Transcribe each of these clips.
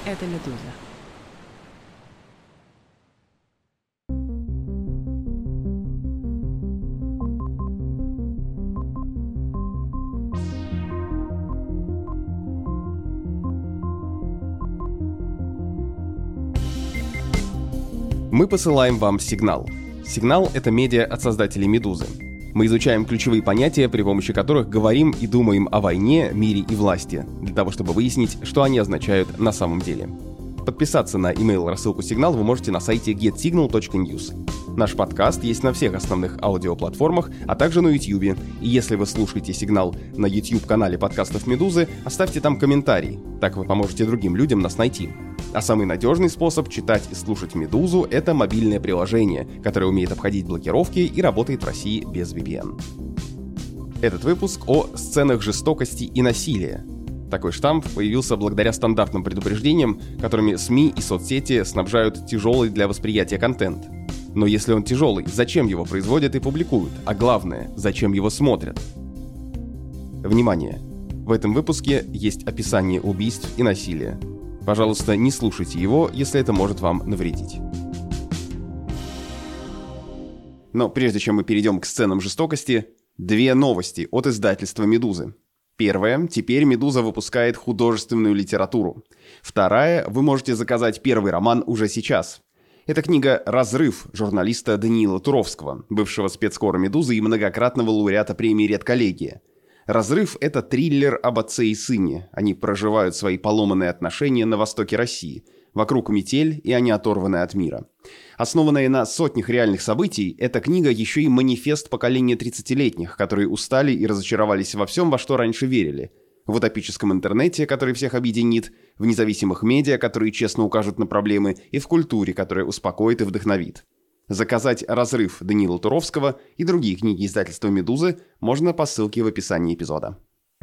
это «Медуза». Мы посылаем вам сигнал. Сигнал — это медиа от создателей «Медузы». Мы изучаем ключевые понятия, при помощи которых говорим и думаем о войне, мире и власти, для того, чтобы выяснить, что они означают на самом деле. Подписаться на email-рассылку «Сигнал» вы можете на сайте getsignal.news. Наш подкаст есть на всех основных аудиоплатформах, а также на YouTube. И если вы слушаете «Сигнал» на YouTube-канале подкастов «Медузы», оставьте там комментарий. Так вы поможете другим людям нас найти. А самый надежный способ читать и слушать «Медузу» — это мобильное приложение, которое умеет обходить блокировки и работает в России без VPN. Этот выпуск о сценах жестокости и насилия. Такой штамп появился благодаря стандартным предупреждениям, которыми СМИ и соцсети снабжают тяжелый для восприятия контент. Но если он тяжелый, зачем его производят и публикуют? А главное, зачем его смотрят? Внимание! В этом выпуске есть описание убийств и насилия. Пожалуйста, не слушайте его, если это может вам навредить. Но прежде чем мы перейдем к сценам жестокости, две новости от издательства «Медузы». Первая. Теперь «Медуза» выпускает художественную литературу. Вторая. Вы можете заказать первый роман уже сейчас. Это книга «Разрыв» журналиста Даниила Туровского, бывшего спецкора «Медузы» и многократного лауреата премии «Редколлегия». «Разрыв» — это триллер об отце и сыне. Они проживают свои поломанные отношения на востоке России. Вокруг метель, и они оторваны от мира. Основанная на сотнях реальных событий, эта книга еще и манифест поколения 30-летних, которые устали и разочаровались во всем, во что раньше верили. В утопическом интернете, который всех объединит, в независимых медиа, которые честно укажут на проблемы, и в культуре, которая успокоит и вдохновит. Заказать «Разрыв» Даниила Туровского и другие книги издательства «Медузы» можно по ссылке в описании эпизода.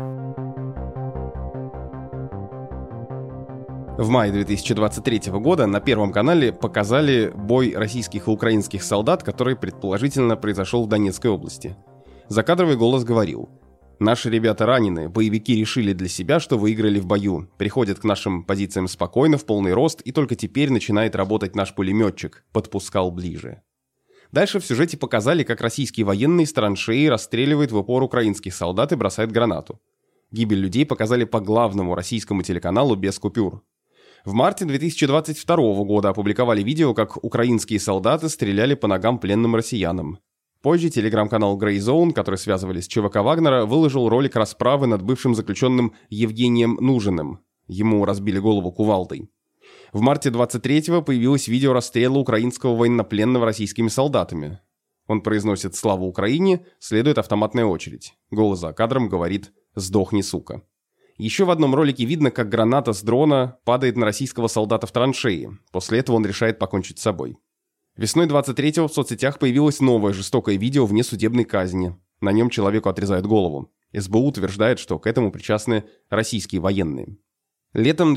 В мае 2023 года на Первом канале показали бой российских и украинских солдат, который предположительно произошел в Донецкой области. Закадровый голос говорил: «Наши ребята ранены, боевики решили для себя, что выиграли в бою, приходят к нашим позициям спокойно, в полный рост, и только теперь начинает работать наш пулеметчик, подпускал ближе». Дальше в сюжете показали, как российские военные с траншеи расстреливают в упор украинских солдат и бросают гранату. Гибель людей показали по главному российскому телеканалу без купюр. В марте 2022 года опубликовали видео, как украинские солдаты стреляли по ногам пленным россиянам. Позже телеграм-канал Grey Zone, который связывали с ЧВК Вагнера, выложил ролик расправы над бывшим заключенным Евгением Нужиным. Ему разбили голову кувалдой. В марте 23-го появилось видео расстрела украинского военнопленного российскими солдатами. Он произносит «Слава Украине», следует автоматная очередь. Голос за кадром говорит «Сдохни, сука». Еще в одном ролике видно, как граната с дрона падает на российского солдата в траншеи. После этого он решает покончить с собой. Весной 23-го в соцсетях появилось новое жестокое видео внесудебной казни. На нем человеку отрезают голову. СБУ утверждает, что к этому причастны российские военные. Летом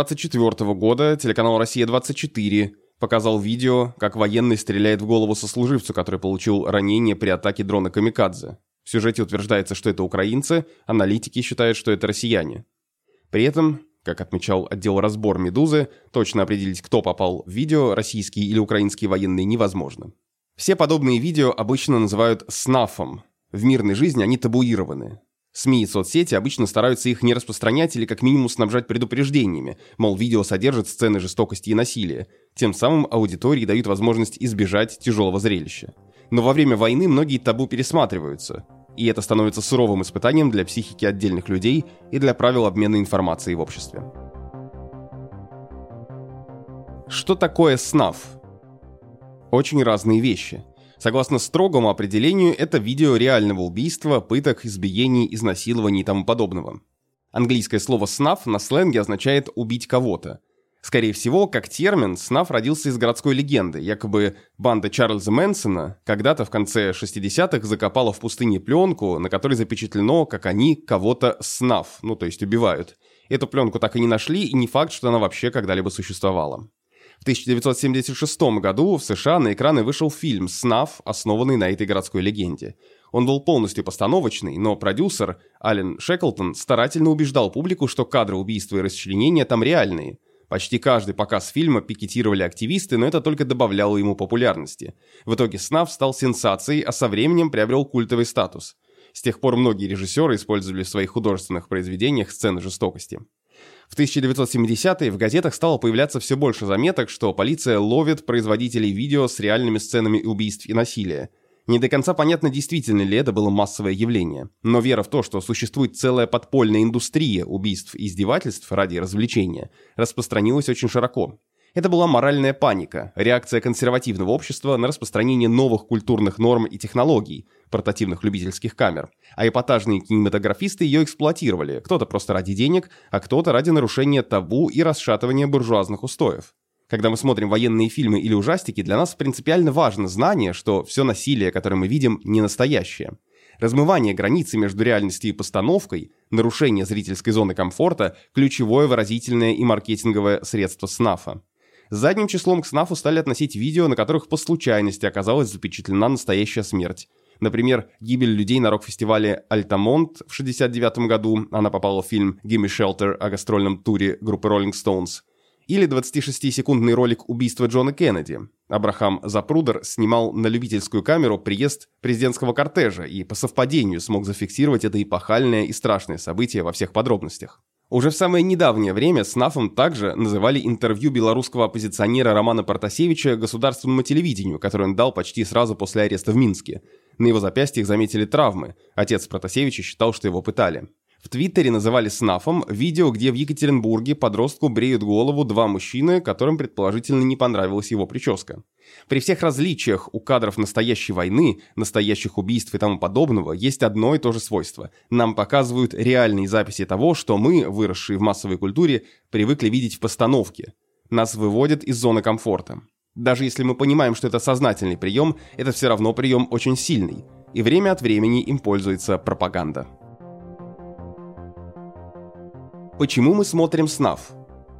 2024 года телеканал «Россия-24» показал видео, как военный стреляет в голову сослуживцу, который получил ранение при атаке дрона «Камикадзе». В сюжете утверждается, что это украинцы, аналитики считают, что это россияне. При этом, как отмечал отдел «Разбор» «Медузы», точно определить, кто попал в видео, российские или украинские военные, невозможно. Все подобные видео обычно называют снафом. В мирной жизни они табуированы. СМИ и соцсети обычно стараются их не распространять или как минимум снабжать предупреждениями, мол, видео содержит сцены жестокости и насилия. Тем самым аудитории дают возможность избежать тяжелого зрелища. Но во время войны многие табу пересматриваются. И это становится суровым испытанием для психики отдельных людей и для правил обмена информацией в обществе. Что такое снаф? Очень разные вещи. Согласно строгому определению, это видео реального убийства, пыток, избиений, изнасилований и тому подобного. Английское слово «снаф» на сленге означает «убить кого-то». Скорее всего, как термин, снаф родился из городской легенды. Якобы банда Чарльза Мэнсона когда-то в конце 60-х закопала в пустыне пленку, на которой запечатлено, как они кого-то снаф, то есть убивают. Эту пленку так и не нашли, и не факт, что она вообще когда-либо существовала. В 1976 году в США на экраны вышел фильм «Снаф», основанный на этой городской легенде. Он был полностью постановочный, но продюсер Ален Шеклтон старательно убеждал публику, что кадры убийства и расчленения там реальные. Почти каждый показ фильма пикетировали активисты, но это только добавляло ему популярности. В итоге снаф стал сенсацией, а со временем приобрел культовый статус. С тех пор многие режиссеры использовали в своих художественных произведениях сцены жестокости. В 1970-е в газетах стало появляться все больше заметок, что полиция ловит производителей видео с реальными сценами убийств и насилия. Не до конца понятно, действительно ли это было массовое явление. Но вера в то, что существует целая подпольная индустрия убийств и издевательств ради развлечения, распространилась очень широко. Это была моральная паника, реакция консервативного общества на распространение новых культурных норм и технологий, портативных любительских камер. А эпатажные кинематографисты ее эксплуатировали, кто-то просто ради денег, а кто-то ради нарушения табу и расшатывания буржуазных устоев. Когда мы смотрим военные фильмы или ужастики, для нас принципиально важно знание, что все насилие, которое мы видим, не настоящее. Размывание границы между реальностью и постановкой, нарушение зрительской зоны комфорта – ключевое выразительное и маркетинговое средство снафа. Задним числом к снафу стали относить видео, на которых по случайности оказалась запечатлена настоящая смерть. Например, гибель людей на рок-фестивале «Альтамонт» в 1969 году, она попала в фильм «Gimme Shelter» о гастрольном туре группы Rolling Stones. Или 26-секундный ролик «Убийство Джона Кеннеди». Абрахам Запрудер снимал на любительскую камеру приезд президентского кортежа и по совпадению смог зафиксировать это эпохальное и страшное событие во всех подробностях. Уже в самое недавнее время снафом также называли интервью белорусского оппозиционера Романа Протасевича государственному телевидению, которое он дал почти сразу после ареста в Минске. На его запястьях заметили травмы. Отец Протасевича считал, что его пытали. В Твиттере называли снафом видео, где в Екатеринбурге подростку бреют голову два мужчины, которым предположительно не понравилась его прическа. При всех различиях у кадров настоящей войны, настоящих убийств и тому подобного есть одно и то же свойство. Нам показывают реальные записи того, что мы, выросшие в массовой культуре, привыкли видеть в постановке. Нас выводят из зоны комфорта. Даже если мы понимаем, что это сознательный прием, это все равно прием очень сильный. И время от времени им пользуется пропаганда. Почему мы смотрим снаф?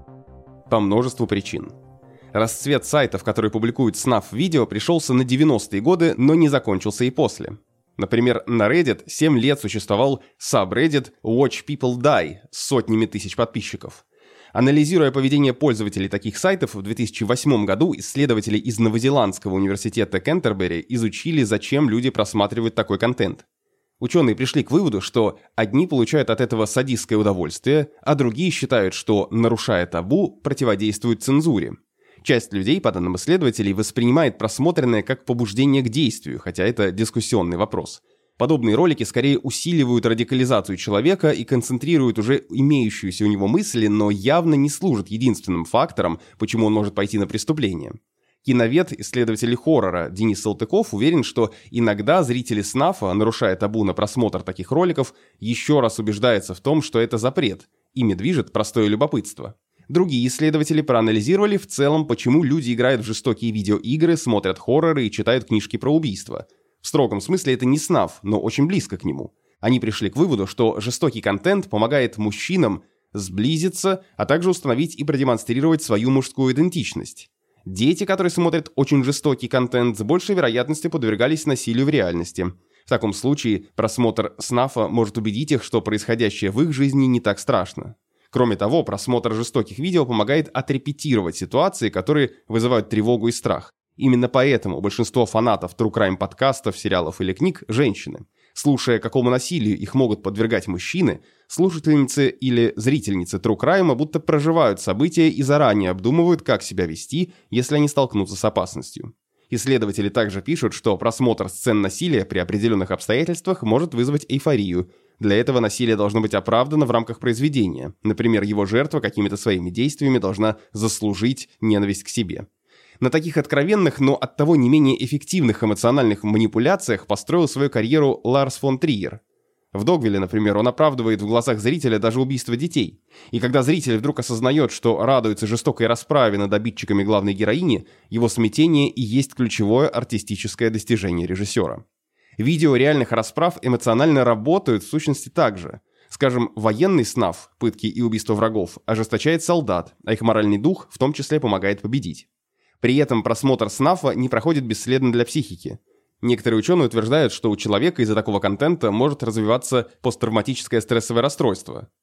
По множеству причин. Расцвет сайтов, которые публикуют снаф-видео, пришелся на 90-е годы, но не закончился и после. Например, на Reddit 7 лет существовал subreddit Watch People Die с сотнями тысяч подписчиков. Анализируя поведение пользователей таких сайтов, в 2008 году исследователи из Новозеландского университета Кентербери изучили, зачем люди просматривают такой контент. Ученые пришли к выводу, что одни получают от этого садистское удовольствие, а другие считают, что, нарушая табу, противодействуют цензуре. Часть людей, по данным исследователей, воспринимает просмотренное как побуждение к действию, хотя это дискуссионный вопрос. Подобные ролики скорее усиливают радикализацию человека и концентрируют уже имеющуюся у него мысли, но явно не служат единственным фактором, почему он может пойти на преступление. Киновед, исследователь хоррора Денис Салтыков уверен, что иногда зрители снафа, нарушая табу на просмотр таких роликов, еще раз убеждаются в том, что это запрет. Ими движет простое любопытство. Другие исследователи проанализировали в целом, почему люди играют в жестокие видеоигры, смотрят хорроры и читают книжки про убийства. В строгом смысле это не снаф, но очень близко к нему. Они пришли к выводу, что жестокий контент помогает мужчинам сблизиться, а также установить и продемонстрировать свою мужскую идентичность. Дети, которые смотрят очень жестокий контент, с большей вероятностью подвергались насилию в реальности. В таком случае просмотр снафа может убедить их, что происходящее в их жизни не так страшно. Кроме того, просмотр жестоких видео помогает отрепетировать ситуации, которые вызывают тревогу и страх. Именно поэтому большинство фанатов true crime подкастов, сериалов или книг – женщины. Слушая, какому насилию их могут подвергать мужчины, слушательницы или зрительницы true crime будто проживают события и заранее обдумывают, как себя вести, если они столкнутся с опасностью. Исследователи также пишут, что просмотр сцен насилия при определенных обстоятельствах может вызвать эйфорию. Для этого насилие должно быть оправдано в рамках произведения. Например, его жертва какими-то своими действиями должна заслужить ненависть к себе. На таких откровенных, но оттого не менее эффективных эмоциональных манипуляциях построил свою карьеру Ларс фон Триер. В «Догвилле», например, он оправдывает в глазах зрителя даже убийство детей. И когда зритель вдруг осознает, что радуется жестокой расправе над обидчиками главной героини, его смятение и есть ключевое артистическое достижение режиссера. Видео реальных расправ эмоционально работают в сущности так же. Скажем, военный снаф, пытки и убийства врагов, ожесточает солдат, а их моральный дух в том числе помогает победить. При этом просмотр снафа не проходит бесследно для психики. Некоторые ученые утверждают, что у человека из-за такого контента может развиваться посттравматическое стрессовое расстройство.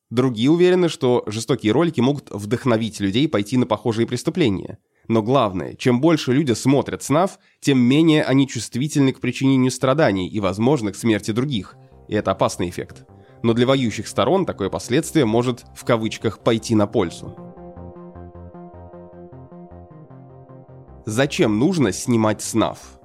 Другие уверены, что жестокие ролики могут вдохновить людей пойти на похожие преступления. Но главное, чем больше люди смотрят СНАФ, тем менее они чувствительны к причинению страданий и, возможно, к смерти других. И это опасный эффект. Но для воюющих сторон такое последствие может, в кавычках, пойти на пользу. Зачем нужно снимать СНАФ?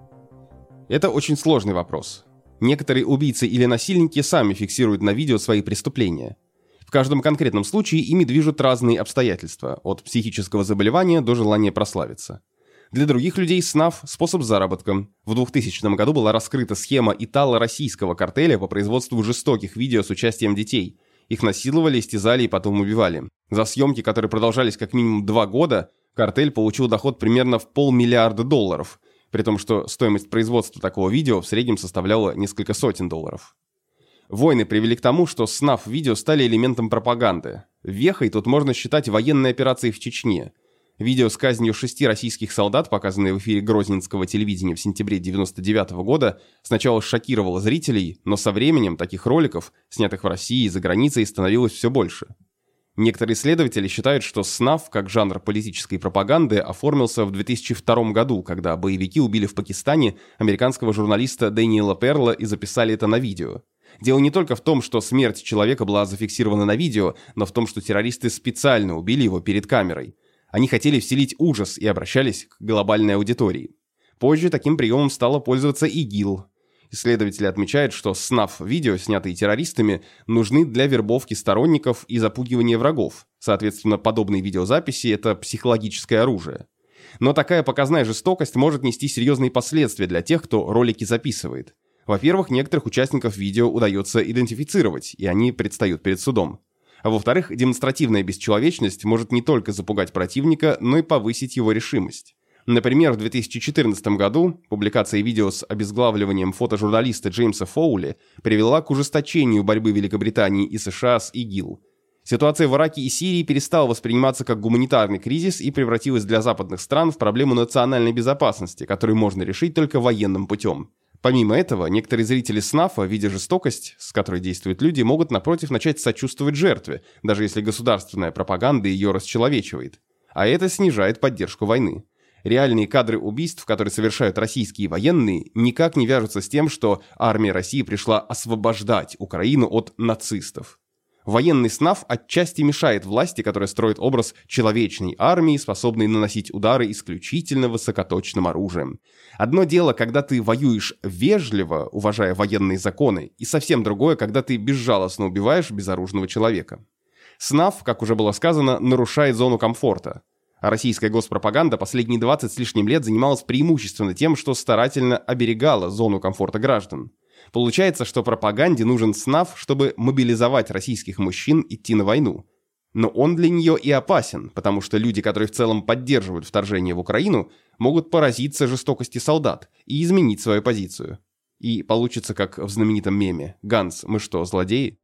Это очень сложный вопрос. Некоторые убийцы или насильники сами фиксируют на видео свои преступления. В каждом конкретном случае ими движут разные обстоятельства, от психического заболевания до желания прославиться. Для других людей СНАФ – способ заработка. В 2000 году была раскрыта схема итало-российского картеля по производству жестоких видео с участием детей. Их насиловали, истязали и потом убивали. За съемки, которые продолжались как минимум 2 года, картель получил доход примерно в $500 миллиона, при том, что стоимость производства такого видео в среднем составляла несколько сотен долларов. Войны привели к тому, что СНАФ-видео стали элементом пропаганды. Вехой тут можно считать военные операции в Чечне. Видео с казнью 6 российских солдат, показанное в эфире грозненского телевидения в сентябре 1999 года, сначала шокировало зрителей, но со временем таких роликов, снятых в России и за границей, становилось все больше. Некоторые исследователи считают, что СНАФ, как жанр политической пропаганды, оформился в 2002 году, когда боевики убили в Пакистане американского журналиста Дэниела Перла и записали это на видео. Дело не только в том, что смерть человека была зафиксирована на видео, но в том, что террористы специально убили его перед камерой. Они хотели вселить ужас и обращались к глобальной аудитории. Позже таким приемом стало пользоваться ИГИЛ. Исследователи отмечают, что СНАФ-видео, снятые террористами, нужны для вербовки сторонников и запугивания врагов. Соответственно, подобные видеозаписи – это психологическое оружие. Но такая показная жестокость может нести серьезные последствия для тех, кто ролики записывает. Во-первых, некоторых участников видео удается идентифицировать, и они предстают перед судом. А во-вторых, демонстративная бесчеловечность может не только запугать противника, но и повысить его решимость. Например, в 2014 году публикация видео с обезглавливанием фотожурналиста Джеймса Фоули привела к ужесточению борьбы Великобритании и США с ИГИЛ. Ситуация в Ираке и Сирии перестала восприниматься как гуманитарный кризис и превратилась для западных стран в проблему национальной безопасности, которую можно решить только военным путем. Помимо этого, некоторые зрители СНАФа, видя жестокость, с которой действуют люди, могут, напротив, начать сочувствовать жертве, даже если государственная пропаганда ее расчеловечивает. А это снижает поддержку войны. Реальные кадры убийств, которые совершают российские военные, никак не вяжутся с тем, что армия России пришла освобождать Украину от нацистов. Военный СНАФ отчасти мешает власти, которая строит образ человечной армии, способной наносить удары исключительно высокоточным оружием. Одно дело, когда ты воюешь вежливо, уважая военные законы, и совсем другое, когда ты безжалостно убиваешь безоружного человека. СНАФ, как уже было сказано, нарушает зону комфорта. А российская госпропаганда последние 20 с лишним лет занималась преимущественно тем, что старательно оберегала зону комфорта граждан. Получается, что пропаганде нужен СНАФ, чтобы мобилизовать российских мужчин идти на войну. Но он для нее и опасен, потому что люди, которые в целом поддерживают вторжение в Украину, могут поразиться жестокости солдат и изменить свою позицию. И получится, как в знаменитом меме «Ганс, мы что, злодеи?».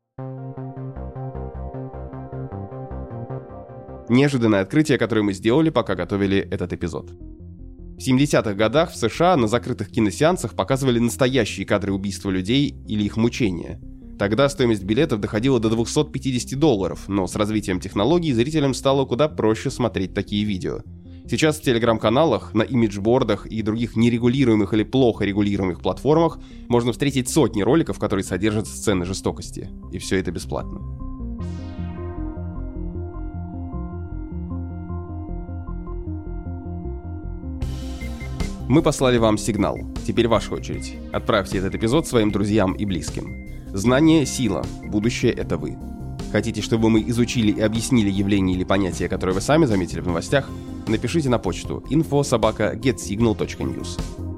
Неожиданное открытие, которое мы сделали, пока готовили этот эпизод. В 70-х годах в США на закрытых киносеансах показывали настоящие кадры убийства людей или их мучения. Тогда стоимость билетов доходила до $250, но с развитием технологий зрителям стало куда проще смотреть такие видео. Сейчас в телеграм-каналах, на имиджбордах и других нерегулируемых или плохо регулируемых платформах можно встретить сотни роликов, которые содержат сцены жестокости. И все это бесплатно. Мы послали вам сигнал. Теперь ваша очередь. Отправьте этот эпизод своим друзьям и близким. Знание – сила. Будущее – это вы. Хотите, чтобы мы изучили и объяснили явления или понятия, которые вы сами заметили в новостях? Напишите на почту info@getsignal.news.